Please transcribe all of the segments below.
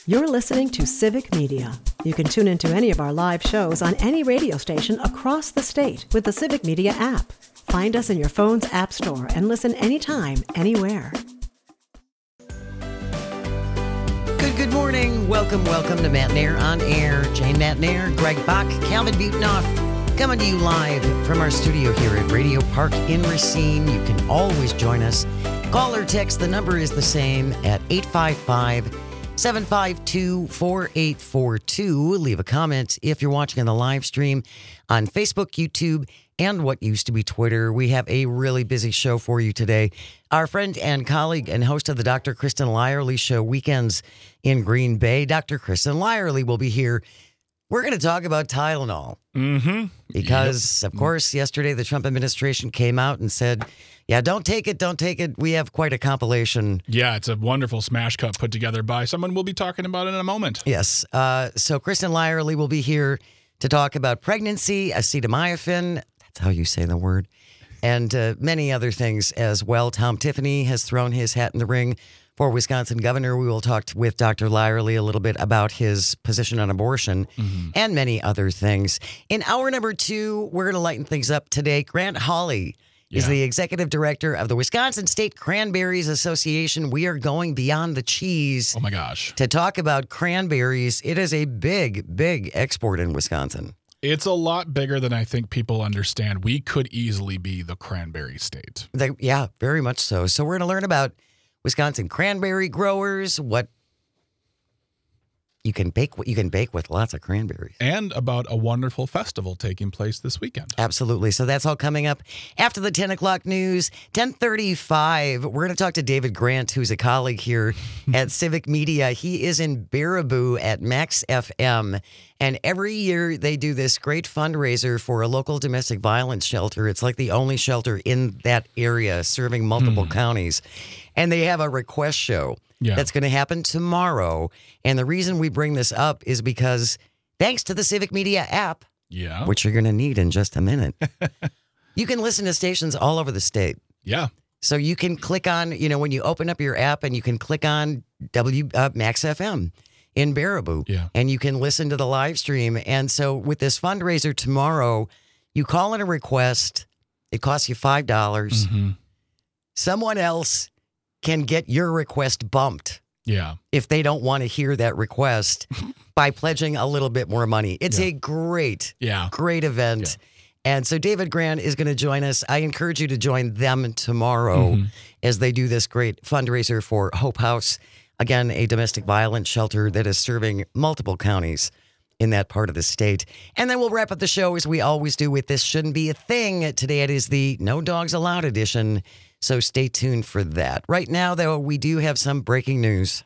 You're listening to Civic Media. You can tune into any of our live shows on any radio station across the state with the Civic Media app. Find us in your phone's app store and listen anytime, anywhere. Good morning. Welcome to Matt Nair on Air. Jane Matt Nair, Greg Bach, Calvin Butonoff, coming to you live from our studio here at Radio Park in Racine. You can always join us. Call or text. The number is the same at 855-752-4842. Leave a comment if you're watching on the live stream on Facebook, YouTube, and what used to be Twitter. We have a really busy show for you today. Our friend and colleague and host of the Dr. Kristen Lyerly Show, Weekends in Green Bay, Dr. Kristen Lyerly will be here. We're going to talk about Tylenol. Because, of course, yesterday the Trump administration came out and said, yeah, don't take it. We have quite a compilation. Yeah, it's a wonderful smash cut put together by someone we'll be talking about in a moment. Yes. So Kristen Lyerly will be here to talk about pregnancy, acetaminophen, that's how you say the word, and many other things as well. Tom Tiffany has thrown his hat in the ring for Wisconsin governor. We will talk with Dr. Lyerly a little bit about his position on abortion and many other things. In hour number 2, we're going to lighten things up today. Grant Hawley is the executive director of the Wisconsin State Cranberries Association. We are going beyond the cheese. Oh, my gosh. To talk about cranberries. It is a big export in Wisconsin. It's a lot bigger than I think people understand. We could easily be the cranberry state. Yeah, very much so. So we're going to learn about Wisconsin cranberry growers, what you can bake with lots of cranberries. And about a wonderful festival taking place this weekend. Absolutely. So that's all coming up after the 10 o'clock news. 10:35, we're going to talk to David Grant, who's a colleague here at Civic Media. He is in Baraboo at Max FM. And every year they do this great fundraiser for a local domestic violence shelter. It's like the only shelter in that area serving multiple counties. And they have a request show. That's going to happen tomorrow. And the reason we bring this up is because thanks to the Civic Media app, which you're going to need in just a minute, you can listen to stations all over the state. Yeah. So you can click on, when you open up your app and you can click on Max FM in Baraboo and you can listen to the live stream. And so with this fundraiser tomorrow, you call in a request. It costs you $5. Someone else can get your request bumped if they don't want to hear that request by pledging a little bit more money. It's a great event. And so David Grant is going to join us. I encourage you to join them tomorrow as they do this great fundraiser for Hope House. Again, a domestic violence shelter that is serving multiple counties in that part of the state. And then we'll wrap up the show as we always do with This Shouldn't Be a Thing. Today it is the No Dogs Allowed edition. So stay tuned for that. Right now, though, we do have some breaking news.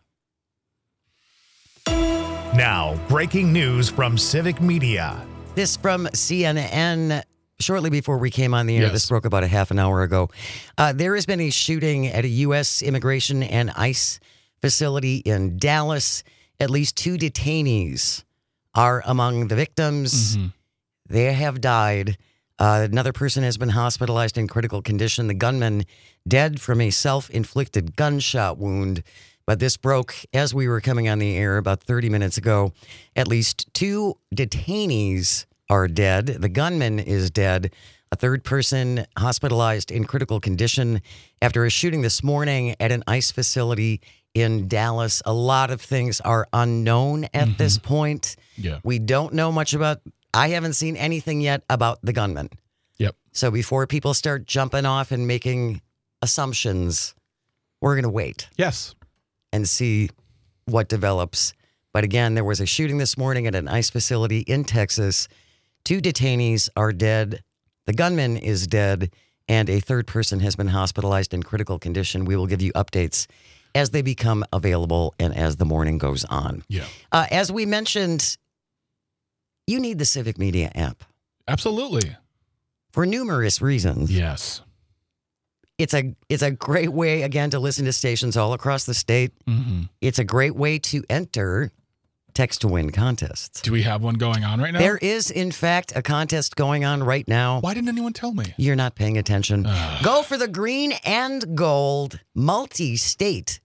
Now, breaking news from Civic Media. This from CNN. Shortly before we came on the air, this broke about a half an hour ago. There has been a shooting at a U.S. immigration and ICE facility in Dallas. At least 2 detainees are among the victims. They have died. Another person has been hospitalized in critical condition. The gunman dead from a self-inflicted gunshot wound. But this broke as we were coming on the air about 30 minutes ago. At least 2 detainees are dead. The gunman is dead. A third person hospitalized in critical condition after a shooting this morning at an ICE facility in Dallas. A lot of things are unknown at this point. We don't know much about. I haven't seen anything yet about the gunman. So before people start jumping off and making assumptions, we're going to wait. And see what develops. But again, there was a shooting this morning at an ICE facility in Texas. 2 detainees are dead. The gunman is dead. And a third person has been hospitalized in critical condition. We will give you updates as they become available and as the morning goes on. As we mentioned, you need the Civic Media app. Absolutely. For numerous reasons. It's a great way, again, to listen to stations all across the state. It's a great way to enter Text to Win contests. Do we have one going on right now? There is, in fact, a contest going on right now. Why didn't anyone tell me? You're not paying attention. Go for the green and gold multi-state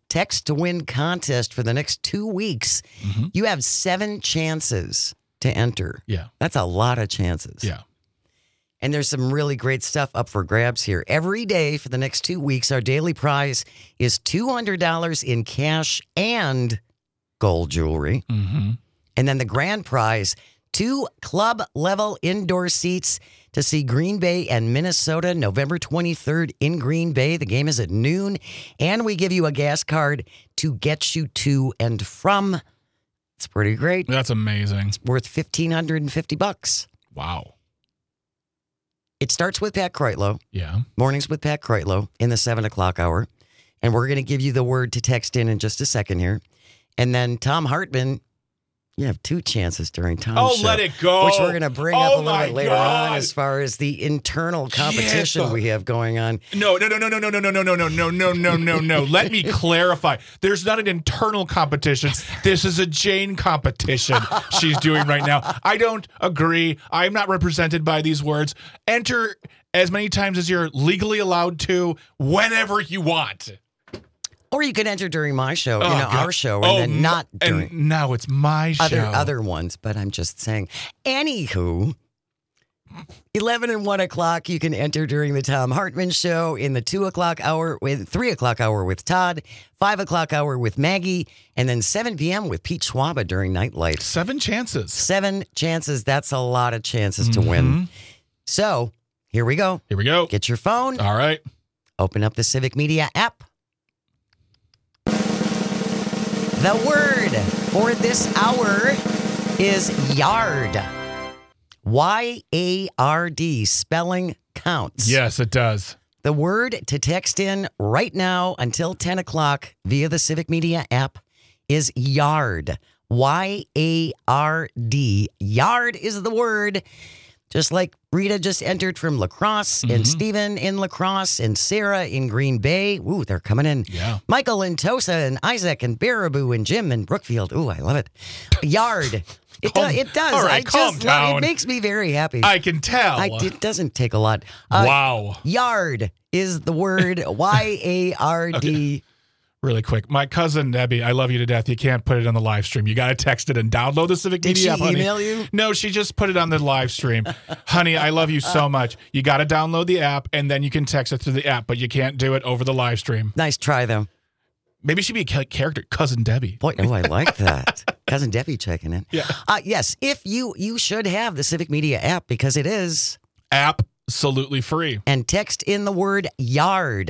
text to win contest for the next 2 weeks. You have 7 chances to enter. Yeah. That's a lot of chances. Yeah. And there's some really great stuff up for grabs here. Every day for the next 2 weeks, our daily prize is $200 in cash and gold jewelry. And then the grand prize, 2 club-level indoor seats to see Green Bay and Minnesota November 23rd in Green Bay. The game is at noon. And we give you a gas card to get you to and from. It's pretty great. That's amazing. It's worth $1,550. Wow. It starts with Pat Kreitlow. Yeah. Mornings with Pat Kreitlow in the 7 o'clock hour. And we're going to give you the word to text in just a second here. And then Tom Hartman, you have 2 chances during Tom's show. Let it go. Which we're going to bring up a little bit later God. on as far as the internal competition we have going on. No. Let me clarify. There's not an internal competition. This is a Jane competition she's doing right now. I don't agree. I'm not represented by these words. Enter as many times as you're legally allowed to, whenever you want. Or you could enter during my show, our show, and then not during. And now it's my show. Other ones, but I'm just saying. Anywho, 11 and 1 o'clock, you can enter during the Tom Hartman show in the 2 o'clock hour, with 3 o'clock hour with Todd, 5 o'clock hour with Maggie, and then 7 p.m. with Pete Schwaba during Nightlight. 7 chances. 7 chances. That's a lot of chances to win. So here we go. Here we go. Get your phone. All right. Open up the Civic Media app. The word for this hour is yard. Y-A-R-D. Spelling counts. Yes, it does. The word to text in right now until 10 o'clock via the Civic Media app is yard. Y-A-R-D. Yard is the word. Just like Rita just entered from La Crosse, and Stephen in La Crosse, and Sarah in Green Bay. Ooh, they're coming in. Yeah. Michael in Tosa, and Isaac, and Baraboo, and Jim in Brookfield. Ooh, I love it. Yard. It does. All right, calm down. It makes me very happy. I can tell. It doesn't take a lot. Wow. Yard is the word. Y-A-R-D. Okay. Really quick. My cousin, Debbie, I love you to death. You can't put it on the live stream. You got to text it and download the Civic Media app, honey. Did she email you? No, she just put it on the live stream. Honey, I love you so much. You got to download the app, and then you can text it through the app, but you can't do it over the live stream. Nice try, though. Maybe she'd be a character, Cousin Debbie. Boy, I like that. Cousin Debbie checking in. Yeah. Yes, if you should have the Civic Media app because it is absolutely free. And text in the word yard,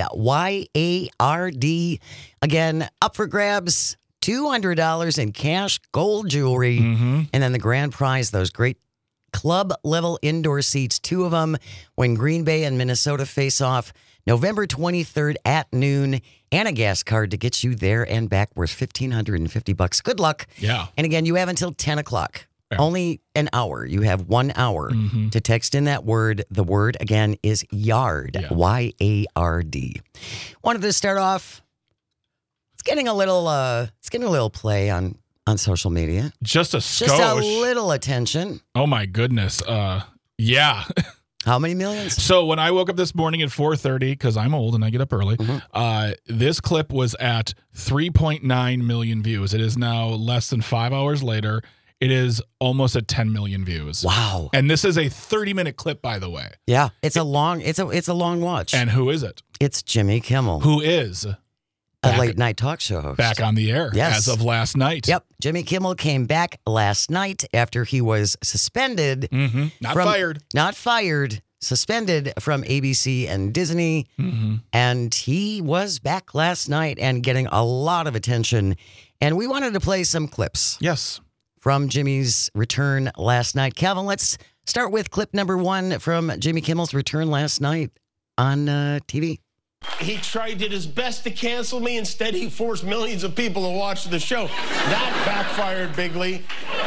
Y-A-R-D. Again, up for grabs, $200 in cash, gold jewelry, and then the grand prize, those great club-level indoor seats, 2 of them, when Green Bay and Minnesota face off November 23rd at noon, and a gas card to get you there and back worth $1,550. Good luck. Yeah. And again, you have until 10 o'clock. Yeah. Only an hour. You have 1 hour to text in that word. The word, again, is yard, Y-A-R-D. Wanted to start off, it's getting a little play on social media. Just a skosh. Just a little attention. Oh, my goodness. Yeah. How many millions? So when I woke up this morning at 4:30, because I'm old and I get up early, this clip was at 3.9 million views. It is now less than 5 hours later. It is almost at 10 million views. Wow. And this is a 30-minute clip, by the way. Yeah, it's a long watch. And who is it? It's Jimmy Kimmel. Who is a late night talk show host. Back on the air as of last night. Yep. Jimmy Kimmel came back last night after he was suspended. Not fired. Suspended from ABC and Disney. And he was back last night and getting a lot of attention. And we wanted to play some clips. Yes. From Jimmy's return last night. Calvin, let's start with clip number 1 from Jimmy Kimmel's return last night on TV. He did his best to cancel me. Instead, he forced millions of people to watch the show. That backfired bigly.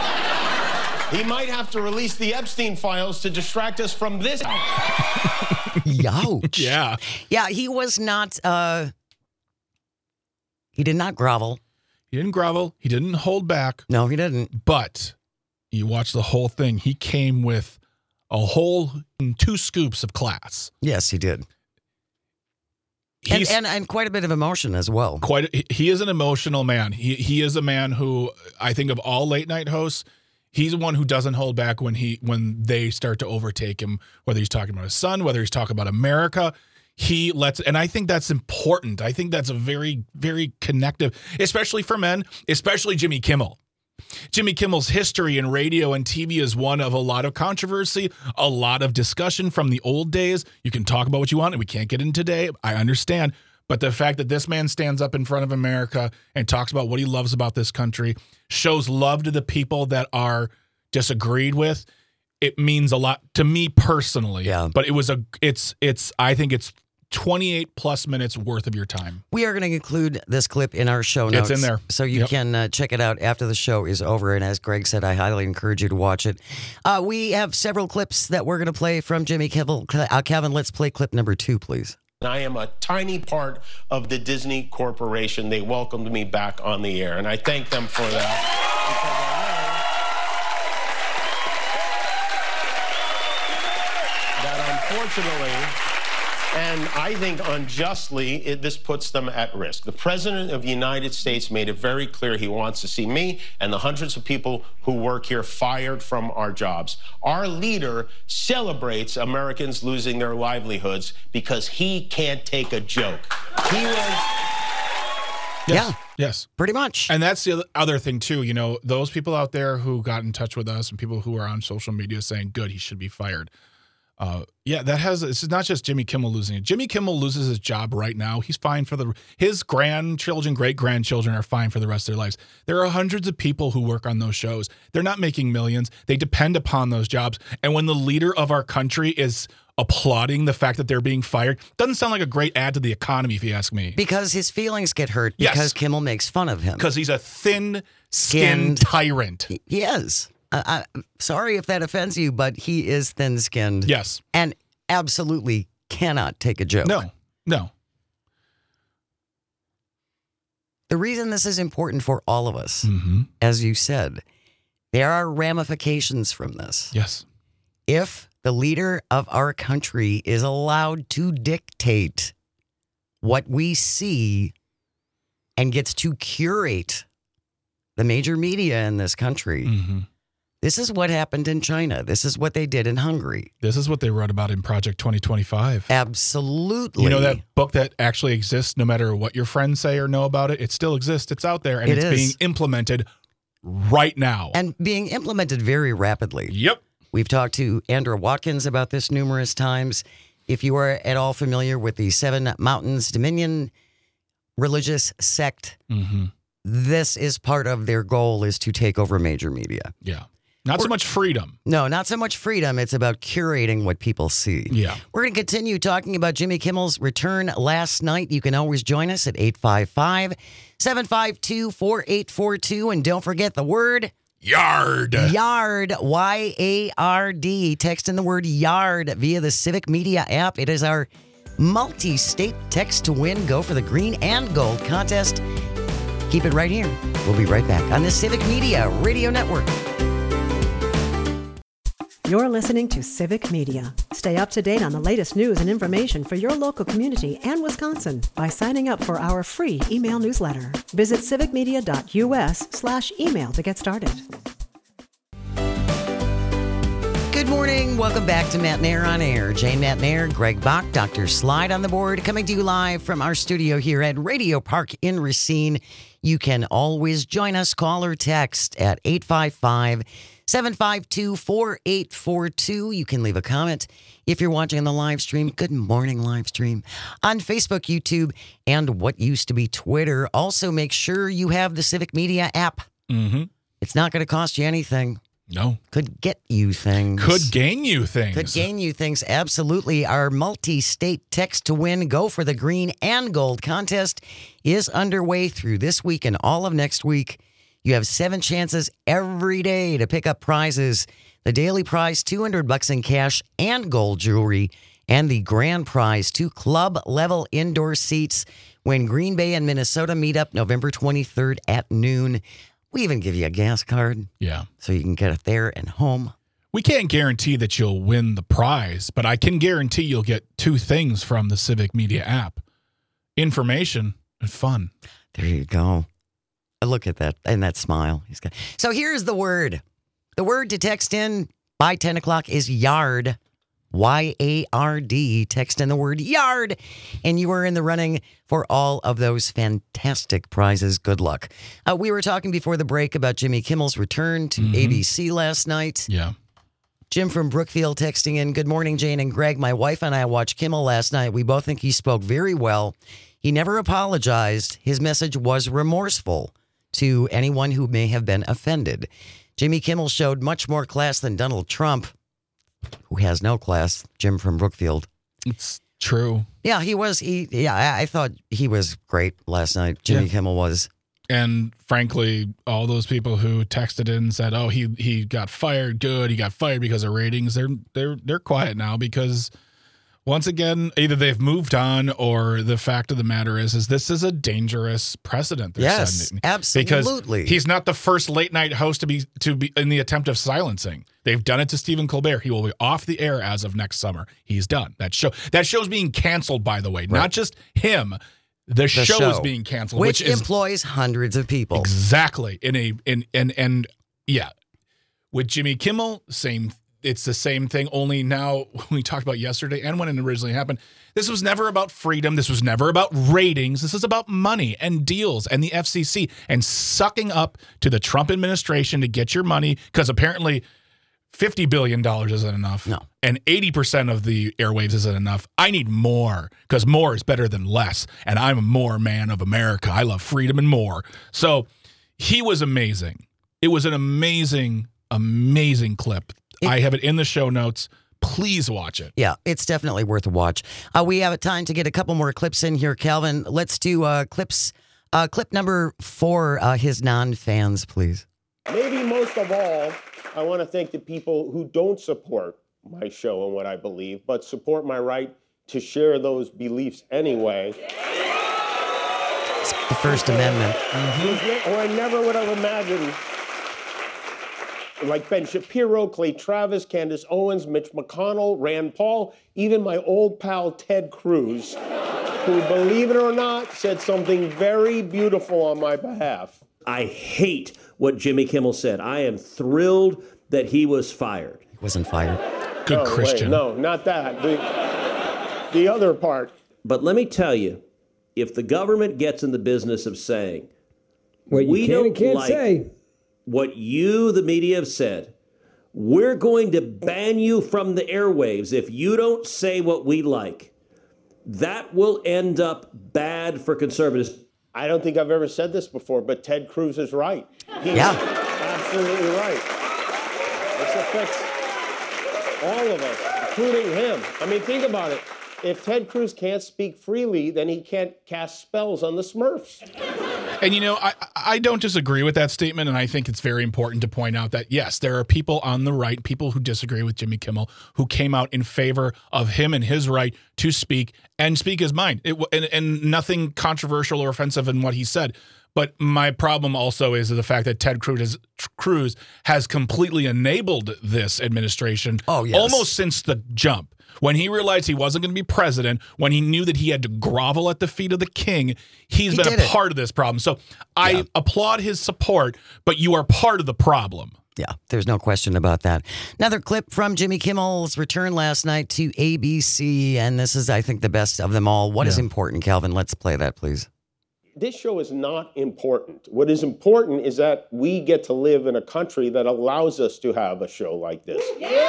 He might have to release the Epstein files to distract us from this. Youch. Yeah. Yeah, he was not, he did not grovel. He didn't grovel. He didn't hold back. No, he didn't. But you watch the whole thing. He came with a whole 2 scoops of class. Yes, he did. And quite a bit of emotion as well. He is an emotional man. He is a man who, I think of all late night hosts, he's the one who doesn't hold back when they start to overtake him, whether he's talking about his son, whether he's talking about America. He lets, and I think that's important. I think that's a very, very connective, especially for men, especially Jimmy Kimmel. Jimmy Kimmel's history in radio and TV is one of a lot of controversy, a lot of discussion from the old days. You can talk about what you want, and we can't get in today. I understand. But the fact that this man stands up in front of America and talks about what he loves about this country, shows love to the people that are disagreed with, it means a lot to me personally. Yeah. But I think it's 28 plus minutes worth of your time. We are going to include this clip in our show notes. It's in there. So you can check it out after the show is over. And as Greg said, I highly encourage you to watch it. We have several clips that we're going to play from Jimmy Kimmel. Kevin, let's play clip number 2, please. I am a tiny part of the Disney Corporation. They welcomed me back on the air, and I thank them for that. That unfortunately, and I think unjustly, this puts them at risk. The President of the United States made it very clear he wants to see me and the hundreds of people who work here fired from our jobs. Our leader celebrates Americans losing their livelihoods because he can't take a joke. He was... Yes. Pretty much. And that's the other thing, too. You know, those people out there who got in touch with us and people who are on social media saying, good, he should be fired. It's not just Jimmy Kimmel losing it. Jimmy Kimmel loses his job right now. He's fine his grandchildren, great-grandchildren are fine for the rest of their lives. There are hundreds of people who work on those shows. They're not making millions. They depend upon those jobs. And when the leader of our country is applauding the fact that they're being fired, doesn't sound like a great add to the economy, if you ask me. Because his feelings get hurt because Kimmel makes fun of him. Because he's a thin-skinned tyrant. He is. I'm sorry if that offends you, but he is thin-skinned. Yes. And absolutely cannot take a joke. No. The reason this is important for all of us, mm-hmm. as you said, there are ramifications from this. Yes. If the leader of our country is allowed to dictate what we see and gets to curate the major media in this country, mm-hmm. This is what happened in China. This is what they did in Hungary. This is what they wrote about in Project 2025. Absolutely. You know that book that actually exists no matter what your friends say or know about it? It still exists. It's out there, and it's being implemented right now. And being implemented very rapidly. Yep. We've talked to Andrew Watkins about this numerous times. If you are at all familiar with the Seven Mountains Dominion religious sect, mm-hmm. This is part of their goal, is to take over major media. Yeah. Not so much freedom. No, not so much freedom. It's about curating what people see. Yeah. We're going to continue talking about Jimmy Kimmel's return last night. You can always join us at 855-752-4842. And don't forget the word YARD. YARD, Y-A-R-D. Text in the word YARD via the Civic Media app. It is our multi-state text to win. Go for the green and gold contest. Keep it right here. We'll be right back on the Civic Media Radio Network. You're listening to Civic Media. Stay up to date on the latest news and information for your local community and Wisconsin by signing up for our free email newsletter. Visit civicmedia.us/email to get started. Good morning. Welcome back to Matt Nair on Air. Jane Matt Nair, Greg Bach, Dr. Slide on the board, coming to you live from our studio here at Radio Park in Racine. You can always join us, call or text at 855-752-4842. You can leave a comment if you're watching the live stream. Good morning, live stream on Facebook, YouTube, and what used to be Twitter. Also, make sure you have the Civic Media app. Mm-hmm. It's not going to cost you anything. No. Could get you things. Could gain you things. Could gain you things, absolutely. Our multi-state text to win, go for the green and gold contest is underway through this week and all of next week. You have 7 chances every day to pick up prizes. The daily prize, $200 in cash and gold jewelry, and the grand prize, 2 club-level indoor seats when Green Bay and Minnesota meet up November 23rd at noon. We even give you a gas card. Yeah. So you can get it there and home. We can't guarantee that you'll win the prize, but I can guarantee you'll get 2 things from the Civic Media app. information and fun. There you go. Look at that. And that smile. He's got. So here's the word. The word to text in by 10 o'clock is yard. Y-A-R-D. Text in the word yard. And you are in the running for all of those fantastic prizes. Good luck. We were talking before the break about Jimmy Kimmel's return to ABC last night. Yeah. Jim from Brookfield texting in, good morning, Jane and Greg. My wife and I watched Kimmel last night. We both think he spoke very well. He never apologized. His message was remorseful to anyone who may have been offended. Jimmy Kimmel showed much more class than Donald Trump, who has no class. Jim from Brookfield. It's true. Yeah, he was. I thought he was great last night. Jimmy Kimmel was. And frankly, all those people who texted in and said, "Oh, he got fired. Good, he got fired because of ratings." They're quiet now because once again, either they've moved on or the fact of the matter is this is a dangerous precedent they're setting. Absolutely. Because he's not the first late night host to be in the attempt of silencing. They've done it to Stephen Colbert. He will be off the air as of next summer. He's done. That show's being canceled, by the way. Right. Not just him. The show is being canceled, which employs hundreds of people. Exactly. And with Jimmy Kimmel, it's the same thing, only now we talked about yesterday and when it originally happened, this was never about freedom. This was never about ratings. This is about money and deals and the FCC and sucking up to the Trump administration to get your money because apparently $50 billion isn't enough. No. And 80% of the airwaves isn't enough. I need more because more is better than less. And I'm a more man of America. I love freedom and more. So he was amazing. It was an amazing, amazing clip. I have it in the show notes. Please watch it. Yeah, it's definitely worth a watch. We have time to get a couple more clips in here, Calvin. Let's do clips. Clip number 4, his non-fans, please. Maybe most of all, I want to thank the people who don't support my show and what I believe, but support my right to share those beliefs anyway. It's the First Amendment. Or I never would have imagined, like Ben Shapiro, Clay Travis, Candace Owens, Mitch McConnell, Rand Paul, even my old pal Ted Cruz, who, believe it or not, said something very beautiful on my behalf. I hate what Jimmy Kimmel said. I am thrilled that he was fired. He wasn't fired. Good Christian. Wait, no, not that. The other part. But let me tell you, if the government gets in the business of saying, what you can't say what you, the media, have said, we're going to ban you from the airwaves if you don't say what we like, that will end up bad for conservatives. I don't think I've ever said this before, but Ted Cruz is right. He's absolutely right. This affects all of us, including him. I mean, think about it. If Ted Cruz can't speak freely, then he can't cast spells on the Smurfs. And, you know, I don't disagree with that statement, and I think it's very important to point out that, yes, there are people on the right, people who disagree with Jimmy Kimmel, who came out in favor of him and his right to speak and speak his mind. And nothing controversial or offensive in what he said. But my problem also is the fact that Ted Cruz has completely enabled this administration almost since the jump. When he realized he wasn't going to be president, when he knew that he had to grovel at the feet of the king, he's been a part of this problem. So I applaud his support, but you are part of the problem. Yeah, there's no question about that. Another clip from Jimmy Kimmel's return last night to ABC, and this is, I think, the best of them all. What is important, Calvin? Let's play that, please. This show is not important. What is important is that we get to live in a country that allows us to have a show like this.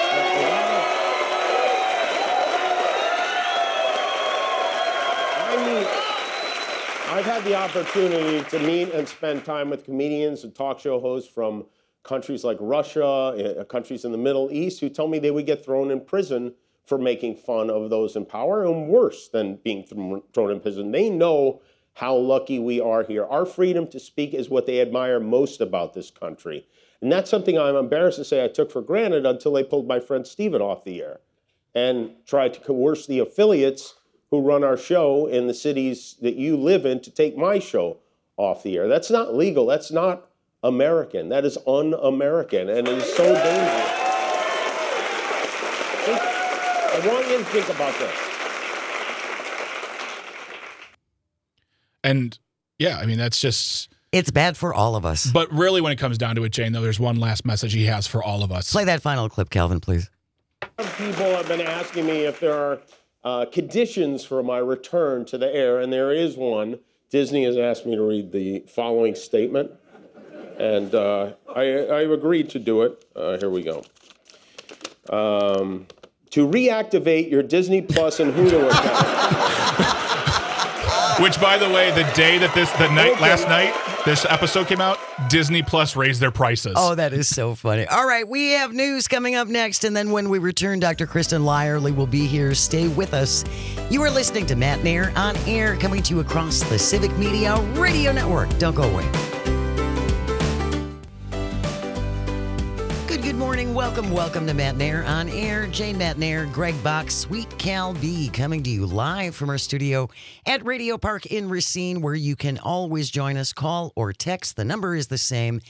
I've had the opportunity to meet and spend time with comedians and talk show hosts from countries like Russia, countries in the Middle East, who tell me they would get thrown in prison for making fun of those in power, and worse than being thrown in prison. They know how lucky we are here. Our freedom to speak is what they admire most about this country. And that's something I'm embarrassed to say I took for granted until they pulled my friend Stephen off the air and tried to coerce the affiliates who run our show in the cities that you live in to take my show off the air. That's not legal. That's not American. That is un-American, and it is so dangerous. I want you to think about this. And yeah, I mean, that's just... It's bad for all of us. But really, when it comes down to it, Jane, though, there's one last message he has for all of us. Play that final clip, Calvin, please. People have been asking me if there are conditions for my return to the air, and there is one. Disney has asked me to read the following statement, and I've agreed to do it. Here we go. To reactivate your Disney Plus and Hulu account. Which, by the way, the day that last night, this episode came out, Disney Plus raised their prices. Oh, that is so funny. All right, we have news coming up next, and then when we return, Dr. Kristen Lyerly will be here. Stay with us. You are listening to Matt Nair on Air, coming to you across the Civic Media Radio Network. Don't go away. Good morning. Welcome to Matt Nair on Air. Jane Matt Nair, Greg Bach, Sweet Cal B, coming to you live from our studio at Radio Park in Racine, where you can always join us. Call or text. The number is the same,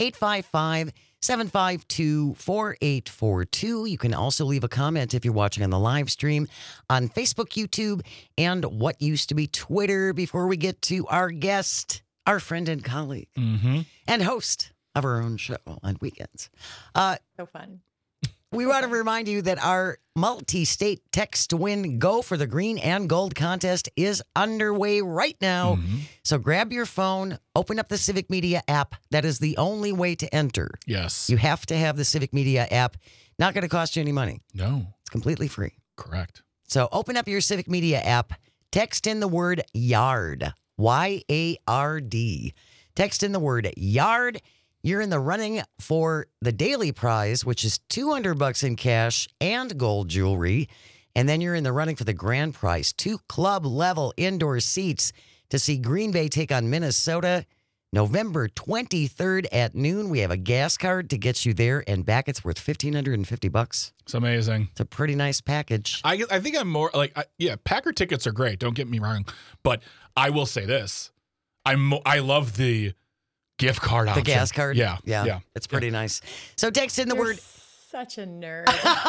855-752-4842. You can also leave a comment if you're watching on the live stream on Facebook, YouTube, and what used to be Twitter. Before we get to our guest, our friend and colleague, and host of our own show on weekends. So fun. We want to remind you that our multi-state text to win Go for the Green and Gold contest is underway right now. So grab your phone, open up the Civic Media app. That is the only way to enter. Yes. You have to have the Civic Media app. Not going to cost you any money. No. It's completely free. Correct. So open up your Civic Media app, text in the word YARD, Y-A-R-D. Text in the word YARD. You're in the running for the daily prize, which is $200 in cash and gold jewelry. And then you're in the running for the grand prize, 2 club-level indoor seats to see Green Bay take on Minnesota November 23rd at noon. We have a gas card to get you there and back. It's worth $1,550. It's amazing. It's a pretty nice package. I think I'm more like, Packer tickets are great. Don't get me wrong. But I will say this. I love the gift card option. The gas card? Yeah. It's pretty nice. So text in the word. Such a nerd.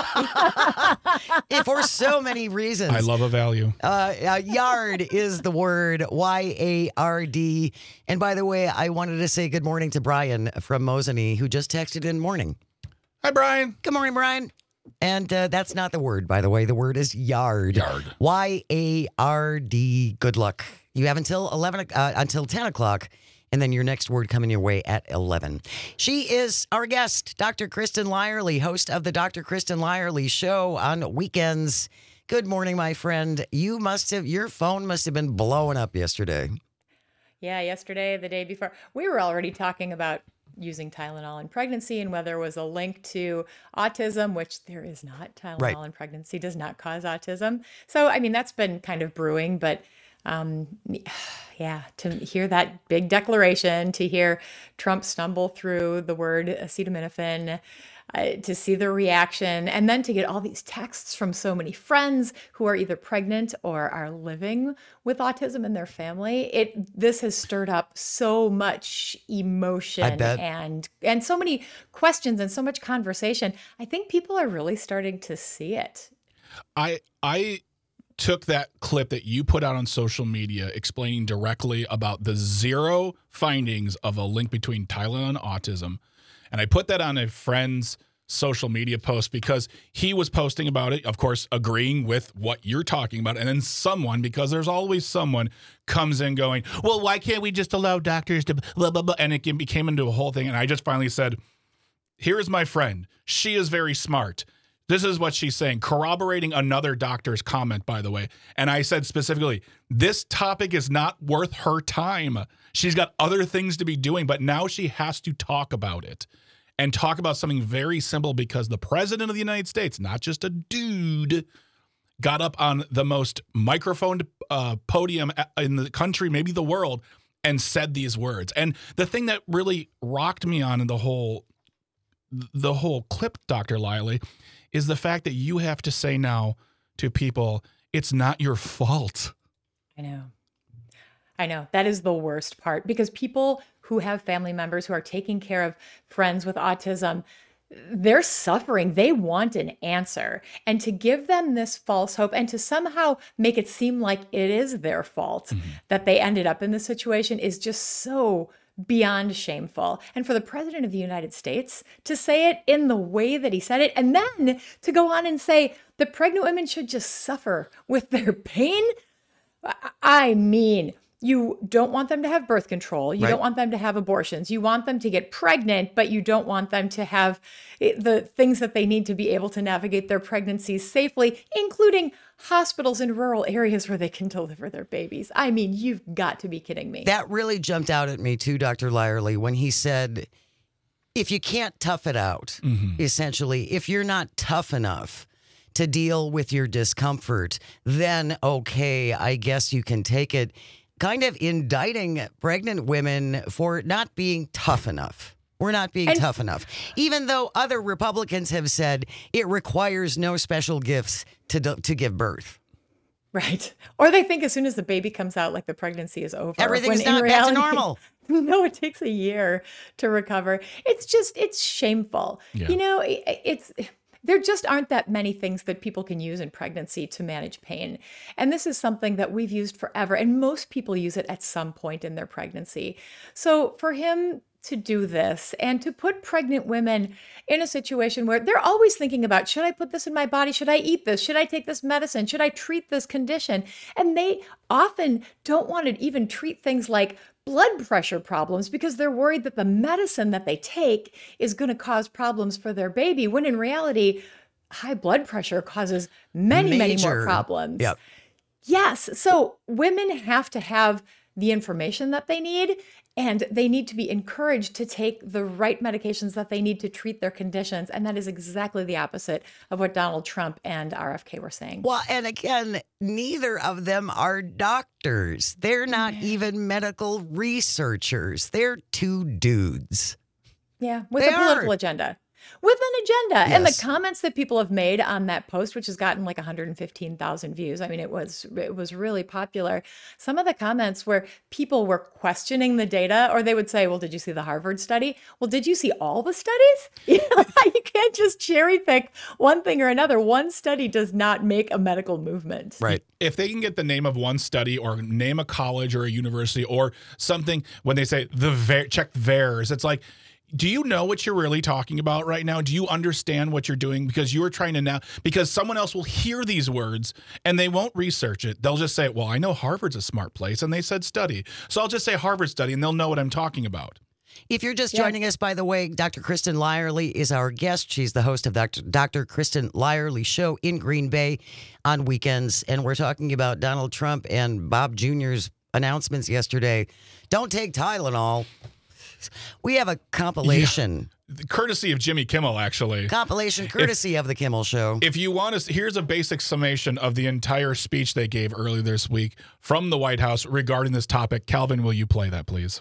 For so many reasons. I love a value. Yard is the word, Y-A-R-D. And by the way, I wanted to say good morning to Brian from Mosinee, who just texted in morning. Hi, Brian. Good morning, Brian. And that's not the word, by the way. The word is yard. Yard. Y-A-R-D. Good luck. You have until 10 o'clock. And then your next word coming your way at 11. She is our guest, Dr. Kristen Lyerly, host of the Dr. Kristen Lyerly Show on weekends. Good morning, my friend. Your phone must have been blowing up yesterday. Yeah, yesterday, the day before. We were already talking about using Tylenol in pregnancy and whether there was a link to autism, which there is not. Tylenol in pregnancy does not cause autism. So, I mean, that's been kind of brewing, but to hear that big declaration, to hear Trump stumble through the word acetaminophen, to see the reaction, and then to get all these texts from so many friends who are either pregnant or are living with autism in their family. This has stirred up so much emotion and so many questions and so much conversation. I think people are really starting to see it. I took that clip that you put out on social media explaining directly about the 0 findings of a link between Tylenol and autism. And I put that on a friend's social media post because he was posting about it, of course, agreeing with what you're talking about. And then someone, because there's always someone, comes in going, well, why can't we just allow doctors to blah, blah, blah? And it became into a whole thing. And I just finally said, here is my friend. She is very smart. This is what she's saying, corroborating another doctor's comment, by the way. And I said specifically, this topic is not worth her time. She's got other things to be doing, but now she has to talk about it and talk about something very simple because the president of the United States, not just a dude, got up on the most microphoned podium in the country, maybe the world, and said these words. And the thing that really rocked me on in the whole clip, Dr. Lyerly, is the fact that you have to say now to people, it's not your fault. I know. That is the worst part because people who have family members who are taking care of friends with autism, they're suffering. They want an answer. And to give them this false hope and to somehow make it seem like it is their fault that they ended up in this situation is just so beyond shameful. And for the president of the United States to say it in the way that he said it, and then to go on and say the pregnant women should just suffer with their pain. I mean, you don't want them to have birth control. You don't want them to have abortions. You want them to get pregnant, but you don't want them to have the things that they need to be able to navigate their pregnancies safely, including hospitals in rural areas where they can deliver their babies. I mean, you've got to be kidding me. That really jumped out at me too, Dr. Lyerly, when he said, if you can't tough it out, essentially, if you're not tough enough to deal with your discomfort, then okay, I guess you can take it. Kind of indicting pregnant women for not being tough enough. We're not being tough enough. Even though other Republicans have said it requires no special gifts to give birth. Right. Or they think as soon as the baby comes out, like the pregnancy is over. Everything's not back to normal. No, it takes a year to recover. It's shameful. Yeah. You know, there just aren't that many things that people can use in pregnancy to manage pain. And this is something that we've used forever. And most people use it at some point in their pregnancy. So for him to do this and to put pregnant women in a situation where they're always thinking about, should I put this in my body? Should I eat this? Should I take this medicine? Should I treat this condition? And they often don't want to even treat things like blood pressure problems because they're worried that the medicine that they take is going to cause problems for their baby, when in reality, high blood pressure causes many more problems. Yep. Yes. So women have to have the information that they need, and they need to be encouraged to take the right medications that they need to treat their conditions. And that is exactly the opposite of what Donald Trump and RFK were saying. Well, and again, neither of them are doctors. They're not even medical researchers. They're two dudes. Yeah, with a political agenda. With an agenda. Yes. And the comments that people have made on that post, which has gotten like 115,000 views. I mean, it was really popular. Some of the comments where people were questioning the data, or they would say, well, did you see the Harvard study? Well, did you see all the studies? You can't just cherry pick one thing or another. One study does not make a medical movement. Right. If they can get the name of one study or name a college or a university or something, when they say check VAERS, it's like, do you know what you're really talking about right now? Do you understand what you're doing? Because you are trying to now, because someone else will hear these words and they won't research it. They'll just say, well, I know Harvard's a smart place and they said study. So I'll just say Harvard study and they'll know what I'm talking about. If you're just joining us, by the way, Dr. Kristen Lyerly is our guest. She's the host of Dr. Kristen Lyerly Show in Green Bay on weekends. And we're talking about Donald Trump and Bob Jr.'s announcements yesterday. Don't take Tylenol. We have a compilation. Yeah. Courtesy of Jimmy Kimmel, actually. Compilation courtesy of the Kimmel Show. If you want to, here's a basic summation of the entire speech they gave earlier this week from the White House regarding this topic. Calvin, will you play that, please?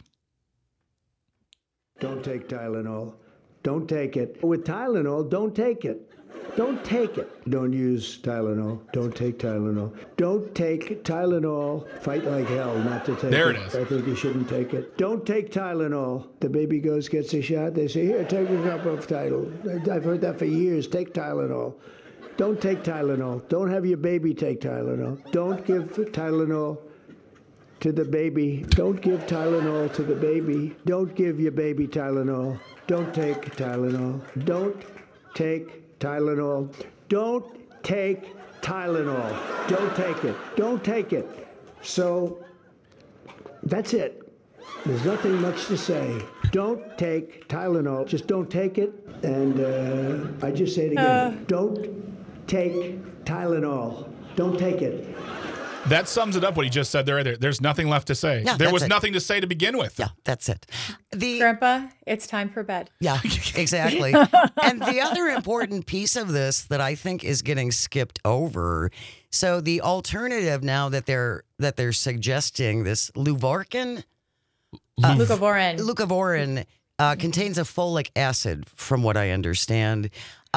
Don't take Tylenol. Don't take it. With Tylenol, don't take it. Don't take it. Don't use Tylenol. Don't take Tylenol. Don't take Tylenol. Fight like hell not to take it. There it is. I think you shouldn't take it. Don't take Tylenol. The baby gets a shot. They say, here, take a cup of Tylenol. I've heard that for years. Take Tylenol. Don't take Tylenol. Don't have your baby take Tylenol. Don't give Tylenol to the baby. Don't give Tylenol to the baby. Don't give your baby Tylenol. Don't take Tylenol. Don't take Tylenol. Don't take Tylenol. Don't take it. Don't take it. So that's it. There's nothing much to say. Don't take Tylenol. Just don't take it. And I just say it again. Don't take Tylenol. Don't take it. That sums it up, what he just said there. There's nothing left to say. Yeah, there was nothing to say to begin with. Yeah, that's it. Grandpa, it's time for bed. Yeah, exactly. And the other important piece of this that I think is getting skipped over, so the alternative now that they're suggesting, this Leuvarcan? Leucovorin contains a folic acid, from what I understand.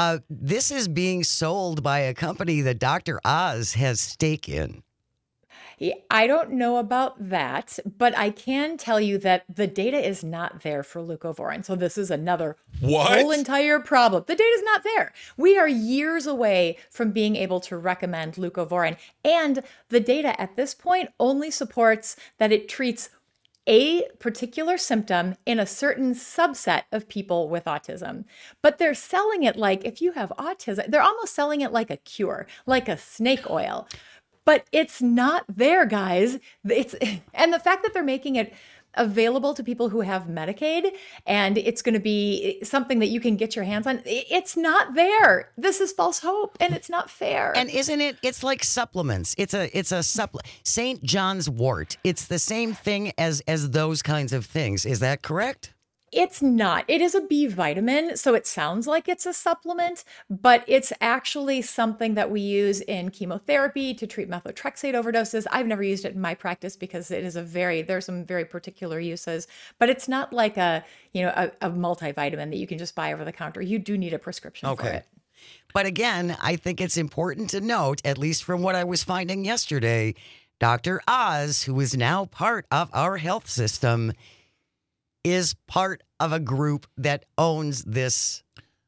This is being sold by a company that Dr. Oz has stake in. I don't know about that, but I can tell you that the data is not there for leucovorin. So this is another whole entire problem. The data is not there. We are years away from being able to recommend leucovorin. And the data at this point only supports that it treats a particular symptom in a certain subset of people with autism. But they're selling it like, if you have autism, they're almost selling it like a cure, like a snake oil. But it's not there, guys. And the fact that they're making it available to people who have Medicaid and it's going to be something that you can get your hands on, it's not there. This is false hope and it's not fair. And isn't it? It's like supplements. It's a supplement. St. John's wort. It's the same thing as those kinds of things. Is that correct? It's not. It is a B vitamin, so it sounds like it's a supplement, but it's actually something that we use in chemotherapy to treat methotrexate overdoses. I've never used it in my practice because it is there's some very particular uses, but it's not like a multivitamin that you can just buy over the counter. You do need a prescription for it. But again, I think it's important to note, at least from what I was finding yesterday, Dr. Oz, who is now part of our health system, is part of a group that owns this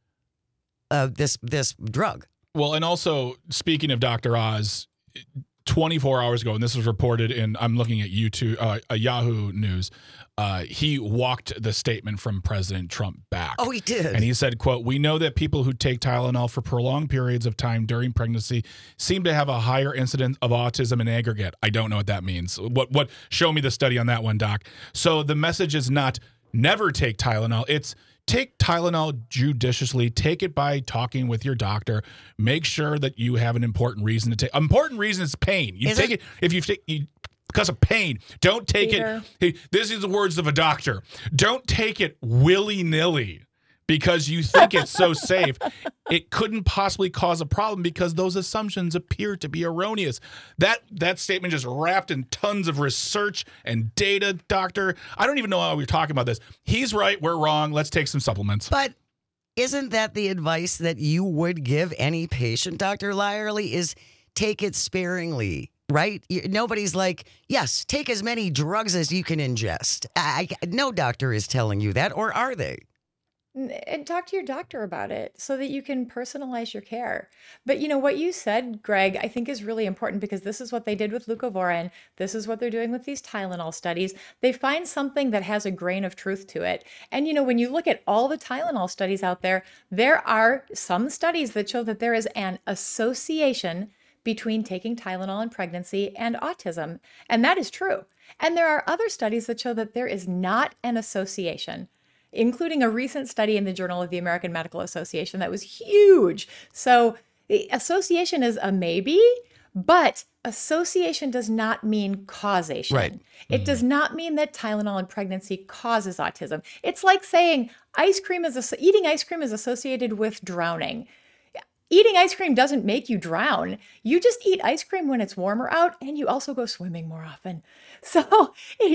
this drug. Well, and also, speaking of Dr. Oz, 24 hours ago, and this was reported in, I'm looking at YouTube, Yahoo News, he walked the statement from President Trump back. Oh, he did. And he said, quote, "We know that people who take Tylenol for prolonged periods of time during pregnancy seem to have a higher incidence of autism in aggregate." I don't know what that means. What? Show me the study on that one, Doc. So the message is not never take Tylenol. It's take Tylenol judiciously. Take it by talking with your doctor. Make sure that you have an important reason to take. Important reason is pain. You take it if you take because of pain. Don't take it. Hey, this is the words of a doctor. Don't take it willy-nilly because you think it's so safe. It couldn't possibly cause a problem because those assumptions appear to be erroneous. That statement just wrapped in tons of research and data, doctor. I don't even know how we're talking about this. He's right. We're wrong. Let's take some supplements. But isn't that the advice that you would give any patient, Dr. Lyerly, is take it sparingly? Right? Nobody's like, yes, take as many drugs as you can ingest. No doctor is telling you that, or are they? And talk to your doctor about it so that you can personalize your care. But what you said, Greg, I think is really important because this is what they did with leucovorin. This is what they're doing with these Tylenol studies. They find something that has a grain of truth to it. And when you look at all the Tylenol studies out there, there are some studies that show that there is an association between taking Tylenol in pregnancy and autism. And that is true. And there are other studies that show that there is not an association, including a recent study in the Journal of the American Medical Association that was huge. So the association is a maybe, but association does not mean causation. Right. It does not mean that Tylenol in pregnancy causes autism. It's like saying eating ice cream is associated with drowning. Eating ice cream doesn't make you drown. You just eat ice cream when it's warmer out, and you also go swimming more often. So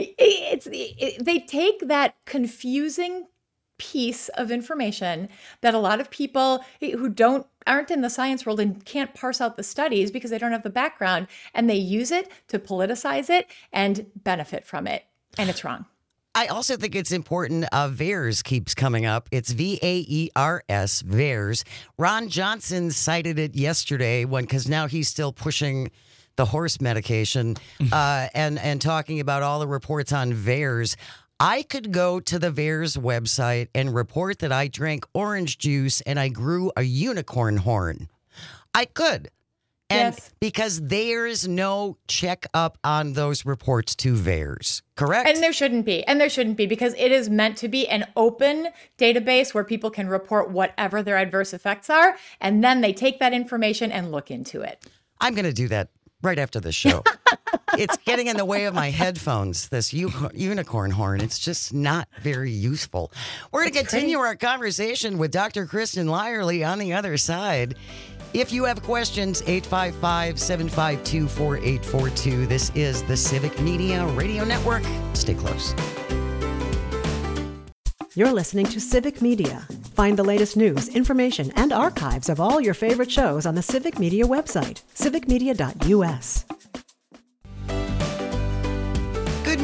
they take that confusing piece of information that a lot of people who aren't in the science world and can't parse out the studies because they don't have the background, and they use it to politicize it and benefit from it. And it's wrong. I also think it's important. VAERS keeps coming up. It's VAERS, VAERS. Ron Johnson cited it yesterday because now he's still pushing the horse medication and talking about all the reports on VAERS. I could go to the VAERS website and report that I drank orange juice and I grew a unicorn horn. I could. And because there is no checkup on those reports to VAERS, correct? And there shouldn't be. Because it is meant to be an open database where people can report whatever their adverse effects are. And then they take that information and look into it. I'm going to do that right after the show. It's getting in the way of my headphones, this unicorn horn. It's just not very useful. We're going to continue our conversation with Dr. Kristen Lyerly on the other side. If you have questions, 855-752-4842. This is the Civic Media Radio Network. Stay close. You're listening to Civic Media. Find the latest news, information, and archives of all your favorite shows on the Civic Media website, civicmedia.us.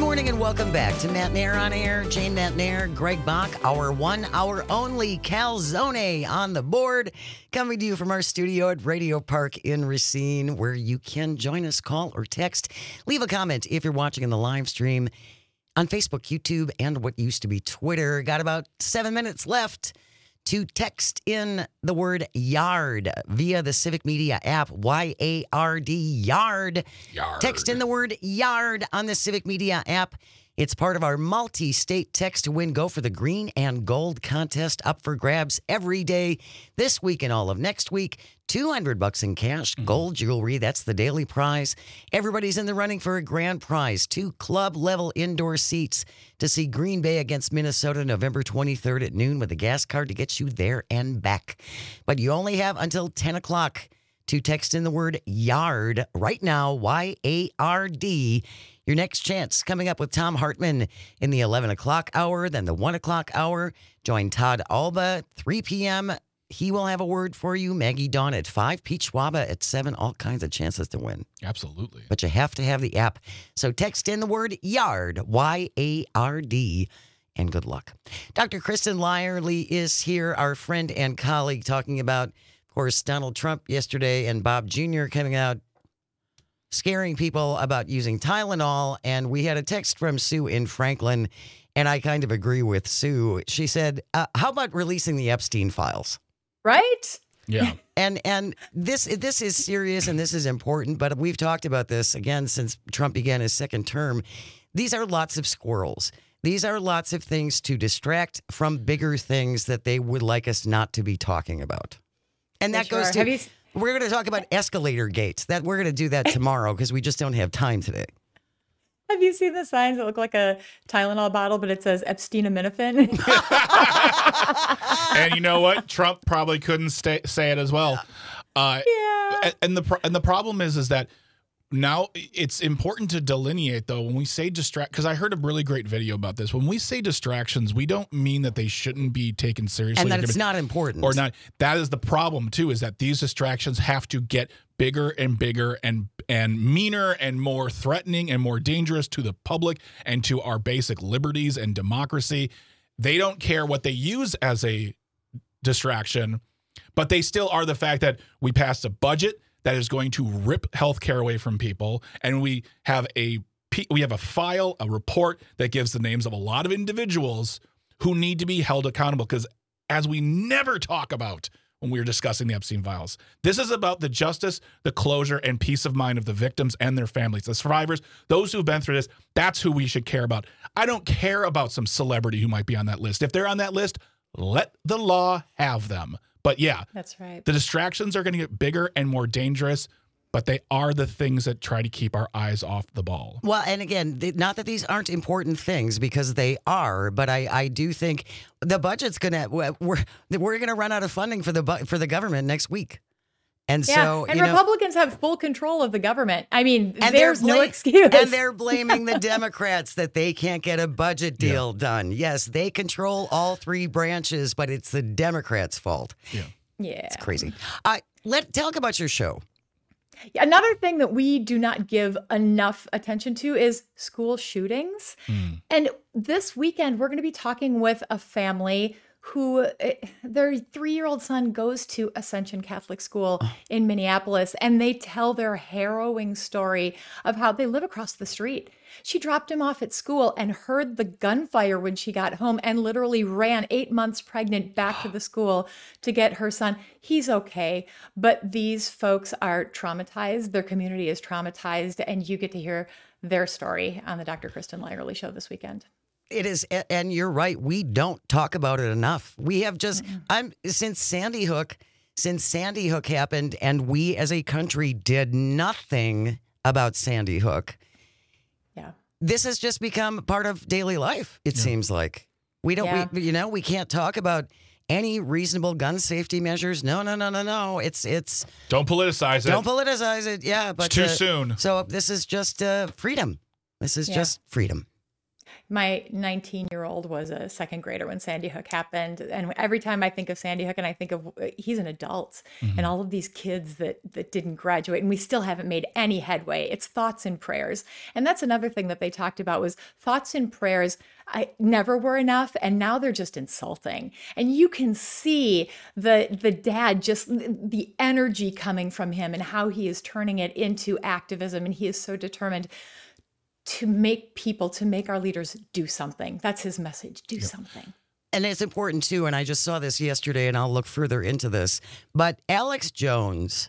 morning and welcome back to Matt Nair on Air. Jane Matt Nair, Greg Bach, our 1 hour only calzone on the board. Coming to you from our studio at Radio Park in Racine, where you can join us, call or text. Leave a comment if you're watching in the live stream on Facebook, YouTube, and what used to be Twitter. Got about 7 minutes left to text in the word YARD via the Civic Media app, Y-A-R-D, YARD. Text in the word YARD on the Civic Media app. It's part of our multi-state text to win. Go for the green and gold contest up for grabs every day this week and all of next week. $200 in cash, gold jewelry. That's the daily prize. Everybody's in the running for a grand prize. 2 club-level indoor seats to see Green Bay against Minnesota November 23rd at noon with a gas card to get you there and back. But you only have until 10 o'clock to text in the word YARD right now, Y-A-R-D. Your next chance coming up with Tom Hartman in the 11 o'clock hour, then the 1 o'clock hour. Join Todd Alba, 3 p.m. He will have a word for you. Maggie Dawn at 5, Pete Schwaba at 7. All kinds of chances to win. Absolutely. But you have to have the app. So text in the word YARD, Y-A-R-D, and good luck. Dr. Kristen Lyerly is here, our friend and colleague, talking about, of course, Donald Trump yesterday and Bob Jr. coming out scaring people about using Tylenol. And we had a text from Sue in Franklin, and I kind of agree with Sue. She said, how about releasing the Epstein files? Right? Yeah. And this is serious and this is important, but we've talked about this again since Trump began his second term. These are lots of squirrels. These are lots of things to distract from bigger things that they would like us not to be talking about. And that goes to... We're going to talk about escalator gates. That we're going to do that tomorrow because we just don't have time today. Have you seen the signs that look like a Tylenol bottle, but it says Epstein-aminophene? And you know what? Trump probably couldn't say it as well. Yeah. And the problem is that now it's important to delineate, though, when we say distract, because I heard a really great video about this. When we say distractions, we don't mean that they shouldn't be taken seriously. And that it's not important. Or not. That is the problem, too, is that these distractions have to get bigger and bigger and meaner and more threatening and more dangerous to the public and to our basic liberties and democracy. They don't care what they use as a distraction, but they still are the fact that we passed a budget that is going to rip healthcare away from people, and we have a file, a report that gives the names of a lot of individuals who need to be held accountable. Because as we never talk about when we were discussing the Epstein files, this is about the justice, the closure, and peace of mind of the victims and their families, the survivors, those who've been through this. That's who we should care about. I don't care about some celebrity who might be on that list. If they're on that list, let the law have them. But yeah, that's right. The distractions are going to get bigger and more dangerous, but they are the things that try to keep our eyes off the ball. Well, and again, not that these aren't important things, because they are, but I do think the budget's we're going to run out of funding for the government next week. And so, and Republicans have full control of the government. I mean, there's no excuse. And they're blaming the Democrats that they can't get a budget deal done. Yes, they control all 3 branches, but it's the Democrats' fault. Yeah. It's crazy. Talk about your show. Another thing that we do not give enough attention to is school shootings. And this weekend, we're going to be talking with a family who their 3-year-old son goes to Ascension Catholic School in Minneapolis, and they tell their harrowing story of how they live across the street. She dropped him off at school and heard the gunfire when she got home and literally ran 8 months pregnant back to the school to get her son. He's okay, but these folks are traumatized. Their community is traumatized, and you get to hear their story on the Dr. Kristen Lyerly Show this weekend. It is, and you're right. We don't talk about it enough. We have just, since Sandy Hook happened, and we as a country did nothing about Sandy Hook. Yeah, this has just become part of daily life. It seems like we don't. We can't talk about any reasonable gun safety measures. No. It's don't politicize it. Don't politicize it. Yeah, but it's too soon. So this is just freedom. This is just freedom. My 19-year-old was a second grader when Sandy Hook happened. And every time I think of Sandy Hook and I think of, he's an adult and all of these kids that didn't graduate and we still haven't made any headway. It's thoughts and prayers. And that's another thing that they talked about was thoughts and prayers never were enough. And now they're just insulting. And you can see the dad, just the energy coming from him and how he is turning it into activism. And he is so determined to make our leaders do something. That's his message. Do something. And it's important too, and I just saw this yesterday and I'll look further into this, but Alex Jones,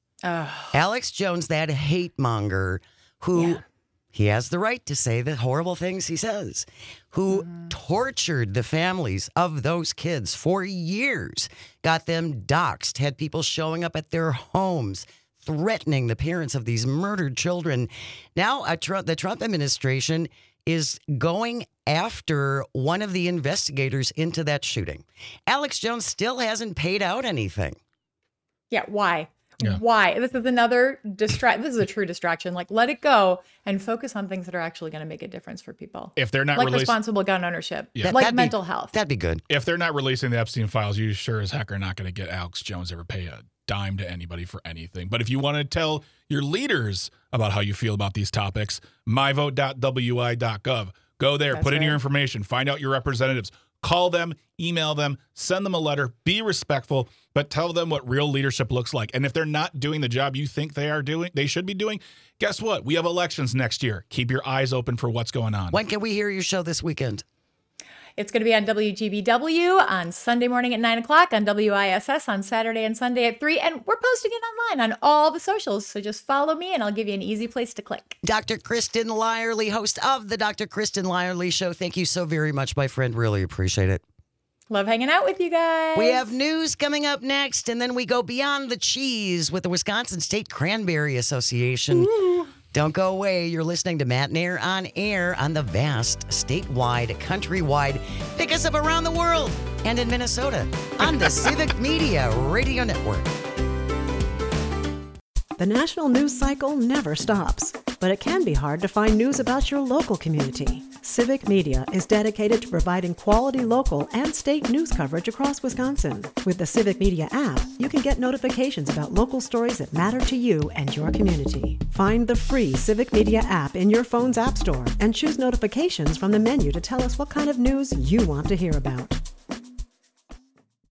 that hate monger who he has the right to say the horrible things he says, who tortured the families of those kids for years, got them doxxed, had people showing up at their homes, threatening the parents of these murdered children. Now, the Trump administration is going after one of the investigators into that shooting. Alex Jones still hasn't paid out anything. Yeah, why? Yeah. Why? This is another This is a true distraction. Like, let it go and focus on things that are actually going to make a difference for people. If they're not responsible gun ownership, like mental health. That'd be good. If they're not releasing the Epstein files, you sure as heck are not going to get Alex Jones ever pay a dime to anybody for anything. But if you want to tell your leaders about how you feel about these topics, myvote.wi.gov. Go there, put in your information, find out your representatives, call them, email them, send them a letter, be respectful, but tell them what real leadership looks like. And if they're not doing the job you think they should be doing, guess what? We have elections next year. Keep your eyes open for what's going on. When can we hear your show this weekend? It's going to be on WGBW on Sunday morning at 9 o'clock, on WISS on Saturday and Sunday at 3, and we're posting it online on all the socials, so just follow me and I'll give you an easy place to click. Dr. Kristen Lyerly, host of the Dr. Kristen Lyerly Show. Thank you so very much, my friend. Really appreciate it. Love hanging out with you guys. We have news coming up next, and then we go beyond the cheese with the Wisconsin State Cranberry Association. Ooh. Don't go away. You're listening to Matt and Air on the vast, statewide, countrywide, pick us up around the world and in Minnesota on the Civic Media Radio Network. The national news cycle never stops, but it can be hard to find news about your local community. Civic Media is dedicated to providing quality local and state news coverage across Wisconsin. With the Civic Media app, you can get notifications about local stories that matter to you and your community. Find the free Civic Media app in your phone's app store and choose notifications from the menu to tell us what kind of news you want to hear about.